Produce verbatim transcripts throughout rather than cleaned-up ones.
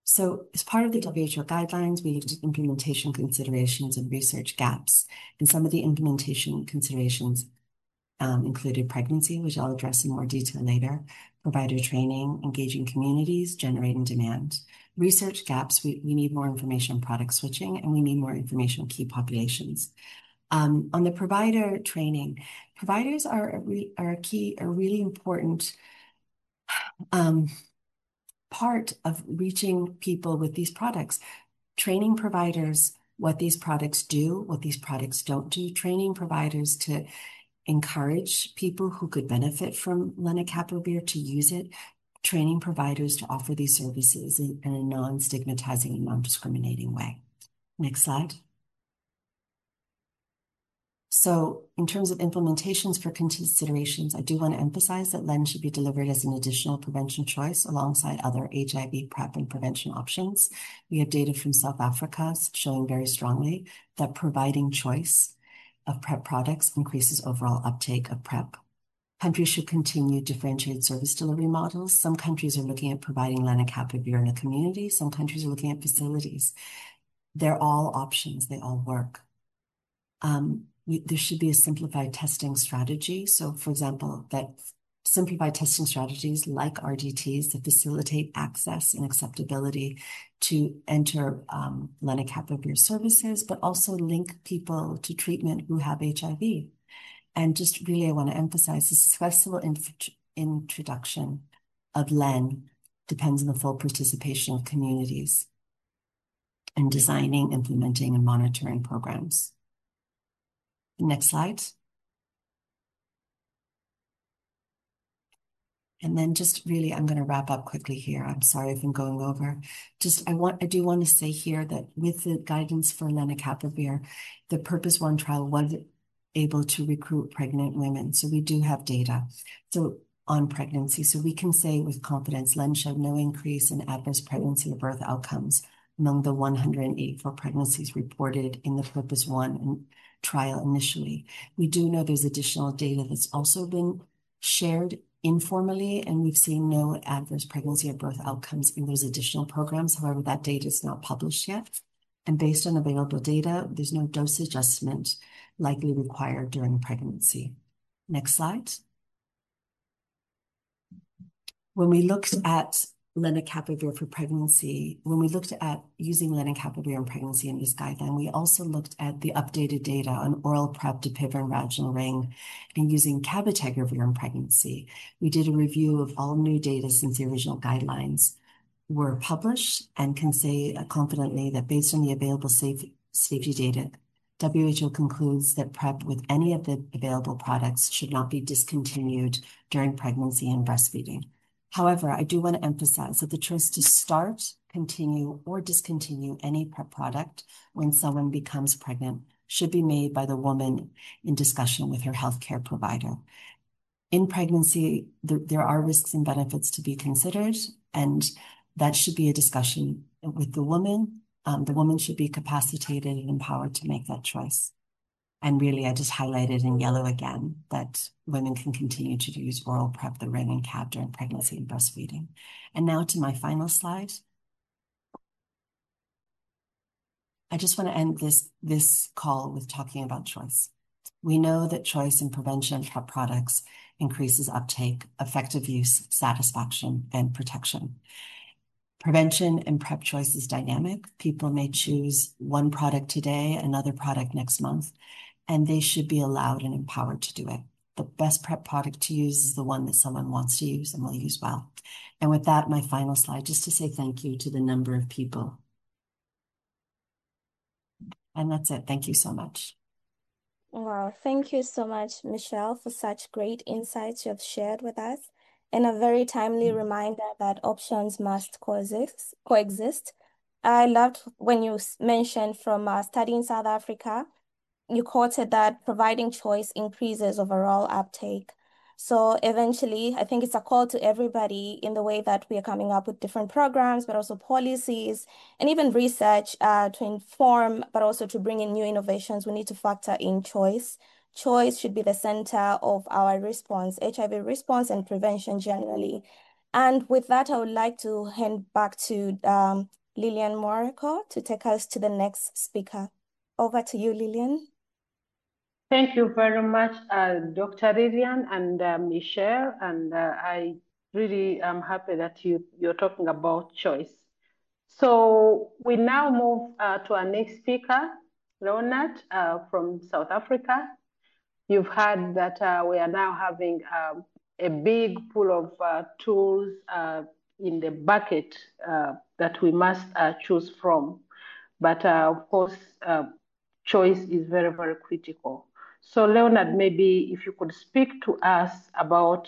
So as part of the W H O guidelines, we looked at implementation considerations and research gaps. And some of the implementation considerations um, included pregnancy, which I'll address in more detail later, provider training, engaging communities, generating demand. Research gaps, we, we need more information on product switching, and we need more information on key populations. Um, on the provider training, providers are a, re, are a key, a really important um, part of reaching people with these products. Training providers what these products do, what these products don't do, training providers to encourage people who could benefit from lenacapavir to use it, training providers to offer these services in, in a non-stigmatizing and non-discriminating way. Next slide. So in terms of implementations for considerations, I do want to emphasize that Len should be delivered as an additional prevention choice alongside other H I V PrEP and prevention options. We have data from South Africa showing very strongly that providing choice of PrEP products increases overall uptake of PrEP. Countries should continue differentiated service delivery models. Some countries are looking at providing lenacapavir in a community. Some countries are looking at facilities. They're all options. They all work. Um, we, there should be a simplified testing strategy. So, for example, that simplified testing strategies like R D Ts that facilitate access and acceptability to enter um, lenacapavir services, but also link people to treatment who have H I V. And just really, I want to emphasize the successful int introduction of Len depends on the full participation of communities in designing, implementing, and monitoring programs. Next slide. And then just really, I'm going to wrap up quickly here. I'm sorry if I'm going over. Just, I want, I do want to say here that with the guidance for lenacapavir, the Purpose One trial was able to recruit pregnant women. So we do have data so on pregnancy. So we can say with confidence, Len showed no increase in adverse pregnancy or birth outcomes among the one hundred eighty-four pregnancies reported in the Purpose One trial initially. We do know there's additional data that's also been shared informally, and we've seen no adverse pregnancy or birth outcomes in those additional programs. However, that data is not published yet. And based on available data, there's no dose adjustment likely required during pregnancy. Next slide. When we looked at lenacapavir for pregnancy, when we looked at using lenacapavir in pregnancy in this guideline, we also looked at the updated data on oral PrEP, Dapivirine, and vaginal ring, and using cabotegravir in pregnancy. We did a review of all new data since the original guidelines were published and can say confidently that based on the available safe, safety data, W H O concludes that PrEP with any of the available products should not be discontinued during pregnancy and breastfeeding. However, I do want to emphasize that the choice to start, continue, or discontinue any PrEP product when someone becomes pregnant should be made by the woman in discussion with her healthcare provider. In pregnancy, there, there are risks and benefits to be considered, and that should be a discussion with the woman. Um, the woman should be capacitated and empowered to make that choice. And really, I just highlighted in yellow again that women can continue to use oral PrEP, the ring and cap during pregnancy and breastfeeding. And now to my final slide. I just want to end this, this call with talking about choice. We know that choice in prevention of PrEP products increases uptake, effective use, satisfaction, and protection. Prevention and PrEP choice is dynamic. People may choose one product today, another product next month, and they should be allowed and empowered to do it. The best PrEP product to use is the one that someone wants to use and will use well. And with that, my final slide, just to say thank you to the number of people. And that's it. Thank you so much. Wow, thank you so much, Michelle, for such great insights you have shared with us, and a very timely reminder that options must coexist. coexist. I loved when you mentioned from a study in South Africa, you quoted that providing choice increases overall uptake. So eventually, I think it's a call to everybody in the way that we are coming up with different programs, but also policies and even research uh, to inform, but also to bring in new innovations. We need to factor in choice. Choice should be the center of our response, H I V response and prevention generally. And with that, I would like to hand back to um, Lillian Moriko to take us to the next speaker. Over to you, Lillian. Thank you very much, uh, Doctor Lillian and uh, Michelle. And uh, I really am happy that you, you're talking about choice. So we now move uh, to our next speaker, Leonard uh, from South Africa. You've heard that uh, we are now having um, a big pool of uh, tools uh, in the bucket uh, that we must uh, choose from. But uh, of course, uh, choice is very, very critical. So Leonard, maybe if you could speak to us about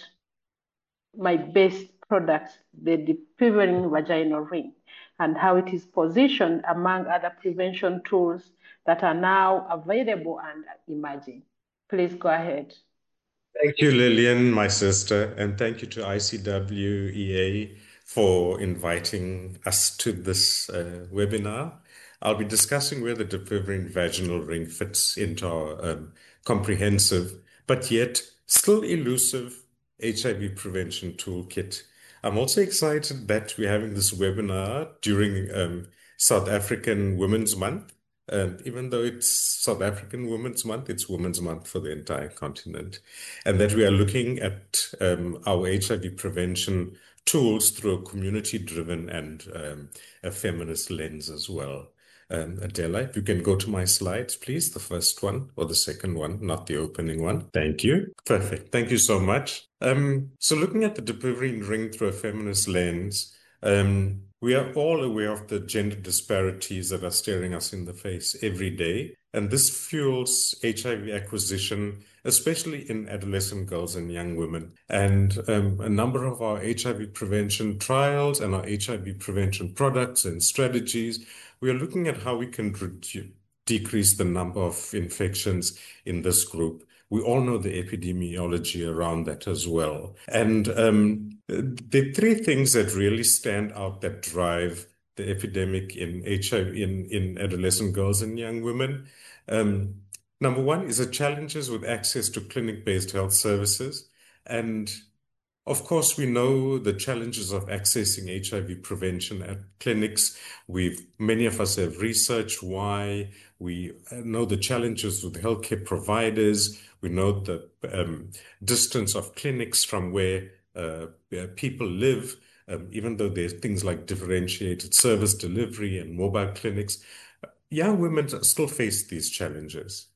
my best product, the depiverin vaginal ring, and how it is positioned among other prevention tools that are now available and emerging. Please go ahead. Thank you, Lillian, my sister, and thank you to I C W E A for inviting us to this uh, webinar. I'll be discussing where the depiverin vaginal ring fits into our um, comprehensive, but yet still elusive H I V prevention toolkit. I'm also excited that we're having this webinar during um, South African Women's Month. Um, even though it's South African Women's Month, it's Women's Month for the entire continent. And that we are looking at um, our H I V prevention tools through a community-driven and um, a feminist lens as well. Um, Adela, if you can go to my slides, please, the first one or the second one, not the opening one. Thank you. Perfect. Thank you so much. Um, so looking at the depiverin ring through a feminist lens, um, we are all aware of the gender disparities that are staring us in the face every day. And this fuels H I V acquisition, especially in adolescent girls and young women. And um, a number of our H I V prevention trials and our H I V prevention products and strategies, we are looking at how we can reduce, decrease the number of infections in this group. We all know the epidemiology around that as well. And um, the three things that really stand out that drive the epidemic in H I V in, in adolescent girls and young women. Um, number one is the challenges with access to clinic-based health services. And of course, we know the challenges of accessing H I V prevention at clinics. We've, many of us have researched why. We know the challenges with healthcare providers. We know the um, distance of clinics from where uh, people live, um, even though there's things like differentiated service delivery and mobile clinics. Young women still face these challenges.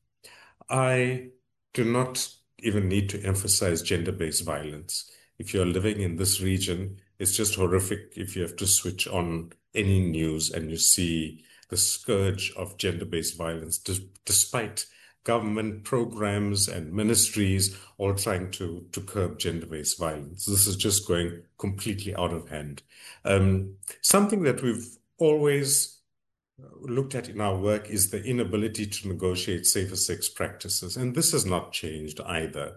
I do not even need to emphasize gender-based violence. If you're living in this region, it's just horrific if you have to switch on any news and you see the scourge of gender-based violence, despite government programs and ministries all trying to, to curb gender-based violence. This is just going completely out of hand. Um, something that we've always looked at in our work is the inability to negotiate safer sex practices. And this has not changed either.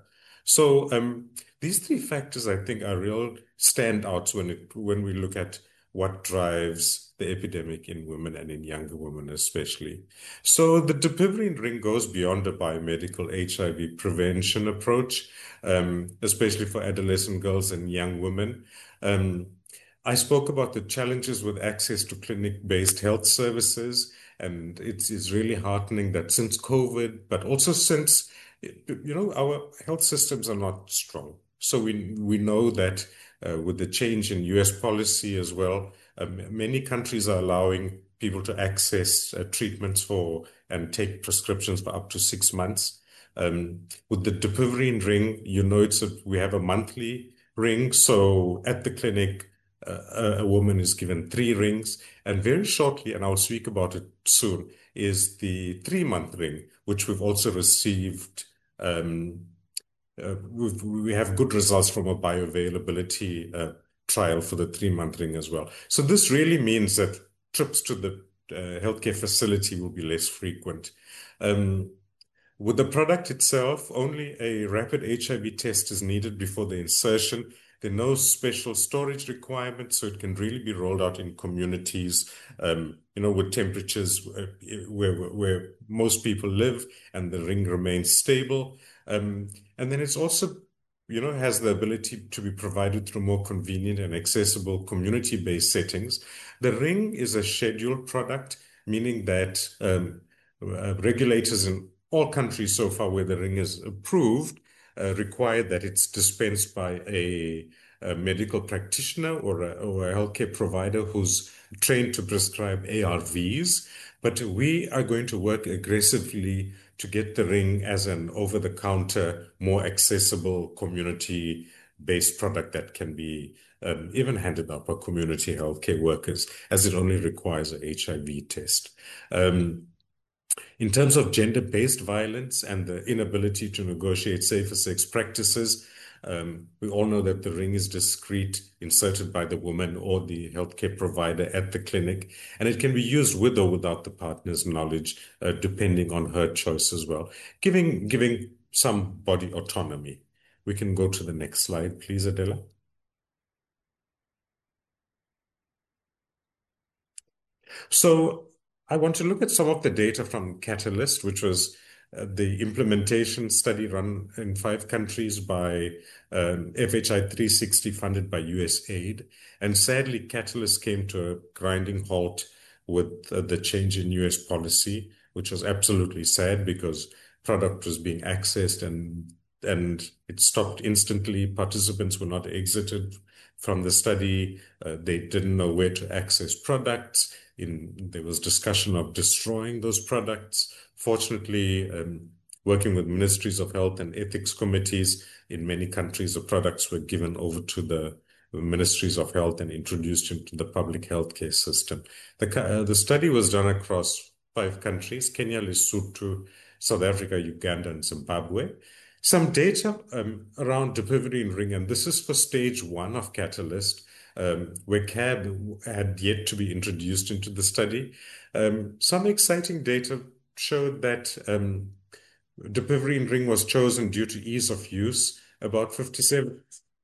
So um, these three factors, I think, are real standouts when it, when we look at what drives the epidemic in women and in younger women especially. So the depiverin ring goes beyond a biomedical H I V prevention approach, um, especially for adolescent girls and young women. Um, I spoke about the challenges with access to clinic-based health services, and it's, it's really heartening that since COVID, but also since, you know, our health systems are not strong. So we, we know that uh, with the change in U S policy as well, um, many countries are allowing people to access uh, treatments for and take prescriptions for up to six months. Um, with the depiverin ring, you know, it's a, we have a monthly ring. So at the clinic, Uh, a woman is given three rings, and very shortly, and I'll speak about it soon, is the three-month ring, which we've also received. Um, uh, we've, we have good results from a bioavailability uh, trial for the three-month ring as well. So this really means that trips to the uh, healthcare facility will be less frequent. Um, with the product itself, only a rapid H I V test is needed before the insertion. There are no special storage requirements, so it can really be rolled out in communities, um, you know, with temperatures where, where, where most people live and the ring remains stable. Um, and then it's also, you know, has the ability to be provided through more convenient and accessible community-based settings. The ring is a scheduled product, meaning that um, uh, regulators in all countries so far where the ring is approved uh, require that it's dispensed by a, a medical practitioner or a, or a healthcare provider who's trained to prescribe A R Vs. But we are going to work aggressively to get the ring as an over-the-counter, more accessible community-based product that can be um, even handed out by community healthcare workers, as it only requires a H I V test. Um, In terms of gender-based violence and the inability to negotiate safer sex practices, um, we all know that the ring is discreet, inserted by the woman or the healthcare provider at the clinic, and it can be used with or without the partner's knowledge, uh, depending on her choice as well, giving, giving some body autonomy. We can go to the next slide, please, Adela. So I want to look at some of the data from Catalyst, which was uh, the implementation study run in five countries by um, F H I three sixty funded by U S A I D. And sadly, Catalyst came to a grinding halt with uh, the change in U S policy, which was absolutely sad because product was being accessed and and it stopped instantly. Participants were not exited from the study. Uh, they didn't know where to access products. In, there was discussion of destroying those products. Fortunately, um, working with ministries of health and ethics committees in many countries, the products were given over to the ministries of health and introduced into the public healthcare system. The, uh, the study was done across five countries: Kenya, Lesotho, South Africa, Uganda, and Zimbabwe. Some data um, around dapivirine ring, and this is for stage one of Catalyst, um, where C A B had yet to be introduced into the study. Um, some exciting data showed that um, dapivirine ring was chosen due to ease of use. About fifty-seven,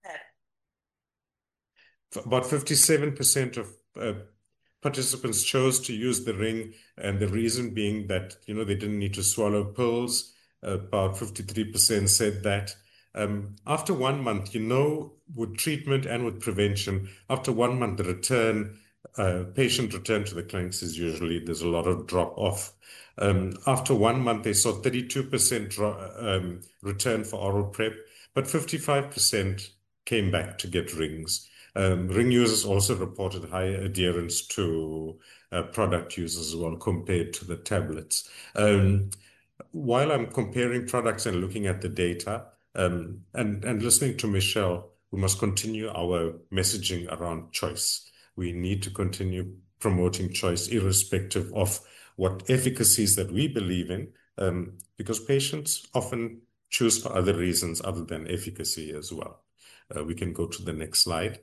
about fifty-seven percent of uh, participants chose to use the ring, and the reason being that, you know, they didn't need to swallow pills. About fifty-three percent said that. Um, after one month, you know, with treatment and with prevention, after one month, the return, uh, patient return to the clinics is usually, there's a lot of drop off. Um, after one month, they saw thirty-two percent dro- um, return for oral prep, but fifty-five percent came back to get rings. Um, ring users also reported higher adherence to uh, product use as well compared to the tablets. Um, while I'm comparing products and looking at the data um, and, and listening to Michelle, we must continue our messaging around choice. We need to continue promoting choice irrespective of what efficacies that we believe in, um, because patients often choose for other reasons other than efficacy as well. Uh, we can go to the next slide.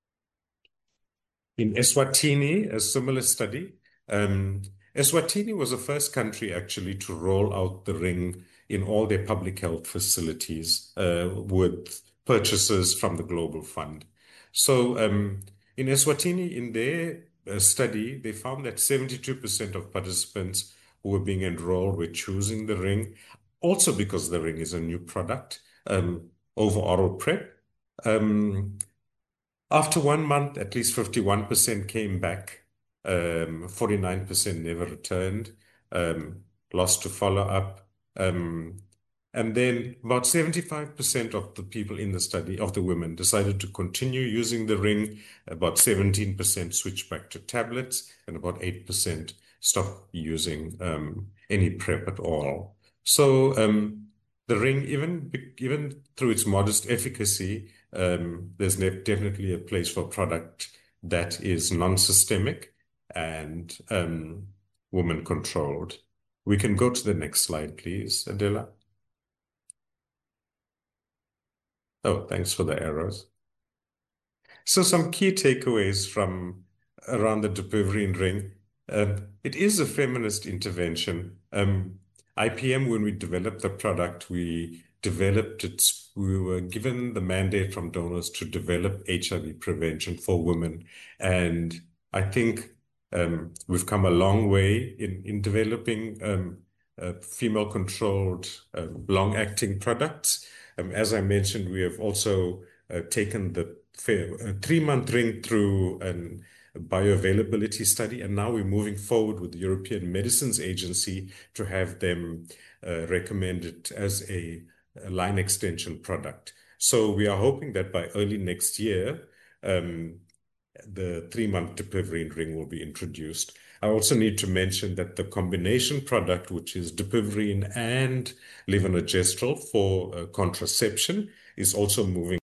In Eswatini, a similar study, um, Eswatini was the first country actually to roll out the ring in all their public health facilities uh, with purchases from the Global Fund. So um, in Eswatini, in their uh, study, they found that seventy-two percent of participants who were being enrolled were choosing the ring, also because the ring is a new product, um, over oral prep. Um, After one month, at least fifty-one percent came back. Um, forty-nine percent never returned, um, lost to follow-up. Um, and then about seventy-five percent of the people in the study, of the women, decided to continue using the ring. About seventeen percent switched back to tablets, and about eight percent stopped using um, any PrEP at all. So um, the ring, even, even through its modest efficacy, Um, there's definitely a place for a product that is non-systemic and um, woman-controlled. We can go to the next slide, please, Adela. Oh, thanks for the arrows. So some key takeaways from around the dapivirine ring. Um, it is a feminist intervention. Um, I P M, when we developed the product, we developed it, we were given the mandate from donors to develop H I V prevention for women. And I think um, we've come a long way in, in developing um, uh, female-controlled uh, long-acting products. Um, as I mentioned, we have also uh, taken the three-month ring through an bioavailability study, and now we're moving forward with the European Medicines Agency to have them uh, recommend it as a, a line extension product. So we are hoping that by early next year, um, the three-month dapivirine ring will be introduced. I also need to mention that the combination product, which is dapivirine and levonorgestrel for uh, contraception, is also moving